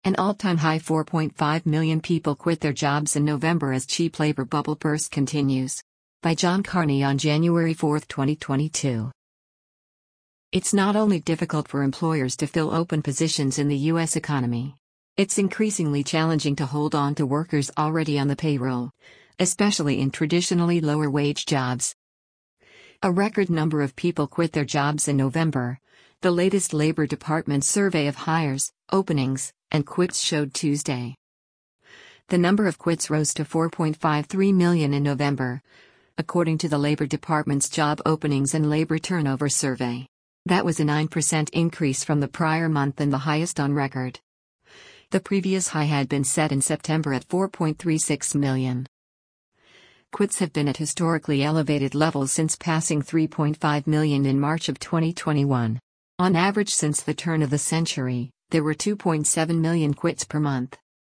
An all-time high 4.5 million people quit their jobs in November as cheap labor bubble burst continues. By John Carney on January 4, 2022. It's not only difficult for employers to fill open positions in the U.S. economy. It's increasingly challenging to hold on to workers already on the payroll, especially in traditionally lower-wage jobs. A record number of people quit their jobs in November, the latest Labor Department survey of hires, openings, and quits showed Tuesday. The number of quits rose to 4.53 million in November, according to the Labor Department's Job Openings and Labor Turnover Survey. That was a 9% increase from the prior month and the highest on record. The previous high had been set in September at 4.36 million. Quits have been at historically elevated levels since passing 3.5 million in March of 2021. On average since the turn of the century, there were 2.7 million quits per month.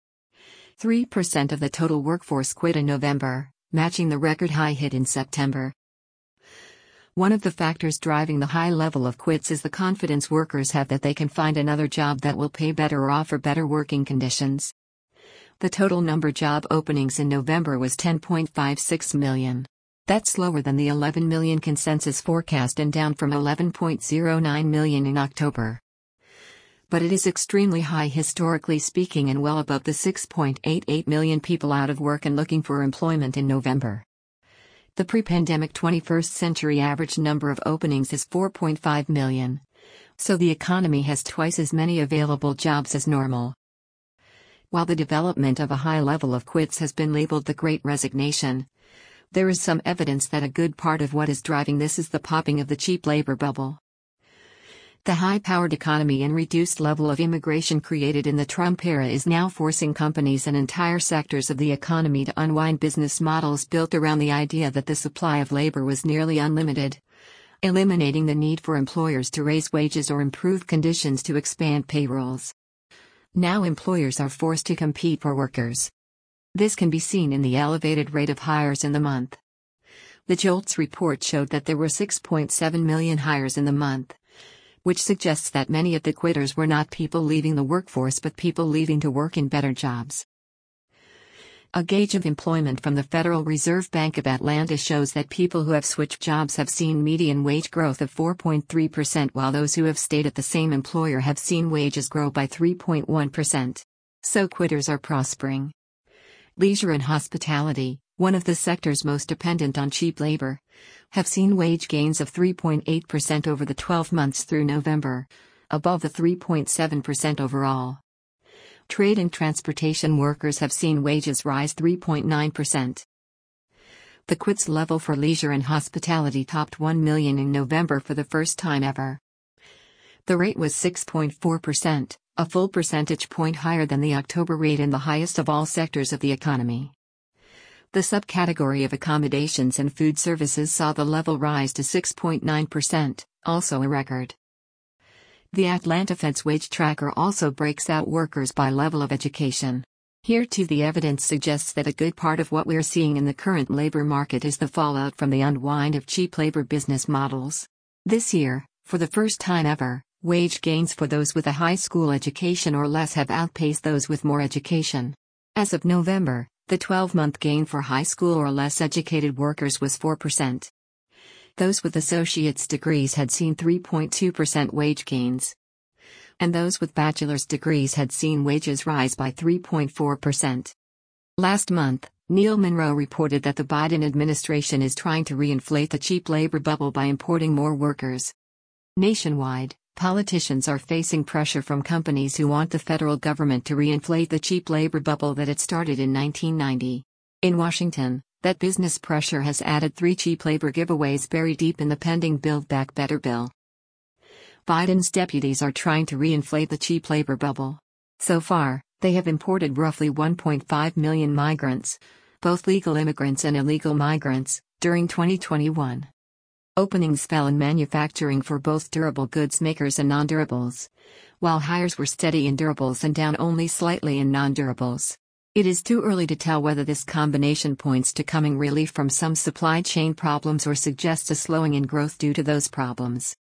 3% of the total workforce quit in November, matching the record high hit in September. One of the factors driving the high level of quits is the confidence workers have that they can find another job that will pay better or offer better working conditions. The total number of job openings in November was 10.56 million. That's lower than the 11 million consensus forecast and down from 11.09 million in October. But it is extremely high historically speaking and well above the 6.88 million people out of work and looking for employment in November. The pre-pandemic 21st century average number of openings is 4.5 million. So the economy has twice as many available jobs as normal. While the development of a high level of quits has been labeled the Great Resignation, there is some evidence that a good part of what is driving this is the popping of the cheap labor bubble. The high-powered economy and reduced level of immigration created in the Trump era is now forcing companies and entire sectors of the economy to unwind business models built around the idea that the supply of labor was nearly unlimited, eliminating the need for employers to raise wages or improve conditions to expand payrolls. Now employers are forced to compete for workers. This can be seen in the elevated rate of hires in the month. The JOLTS report showed that there were 6.7 million hires in the month, which suggests that many of the quitters were not people leaving the workforce but people leaving to work in better jobs. A gauge of employment from the Federal Reserve Bank of Atlanta shows that people who have switched jobs have seen median wage growth of 4.3%, while those who have stayed at the same employer have seen wages grow by 3.1%. So quitters are prospering. Leisure and hospitality, one of the sectors most dependent on cheap labor, have seen wage gains of 3.8% over the 12 months through November, above the 3.7% overall. Trade and transportation workers have seen wages rise 3.9%. The quits level for leisure and hospitality topped 1 million in November for the first time ever. The rate was 6.4%, a full percentage point higher than the October rate and the highest of all sectors of the economy. The subcategory of accommodations and food services saw the level rise to 6.9%, also a record. The Atlanta Fed's wage tracker also breaks out workers by level of education. Here too the evidence suggests that a good part of what we're seeing in the current labor market is the fallout from the unwind of cheap labor business models. This year, for the first time ever, wage gains for those with a high school education or less have outpaced those with more education. As of November, the 12-month gain for high school or less educated workers was 4%. Those with associate's degrees had seen 3.2% wage gains. And those with bachelor's degrees had seen wages rise by 3.4%. Last month, Neil Monroe reported that the Biden administration is trying to reinflate the cheap labor bubble by importing more workers. Nationwide, politicians are facing pressure from companies who want the federal government to reinflate the cheap labor bubble that it started in 1990. In Washington, that business pressure has added 3 cheap labor giveaways buried deep in the pending Build Back Better bill. Biden's deputies are trying to reinflate the cheap labor bubble. So far, they have imported roughly 1.5 million migrants, both legal immigrants and illegal migrants, during 2021. Openings fell in manufacturing for both durable goods makers and non-durables, while hires were steady in durables and down only slightly in non-durables. It is too early to tell whether this combination points to coming relief from some supply chain problems or suggests a slowing in growth due to those problems.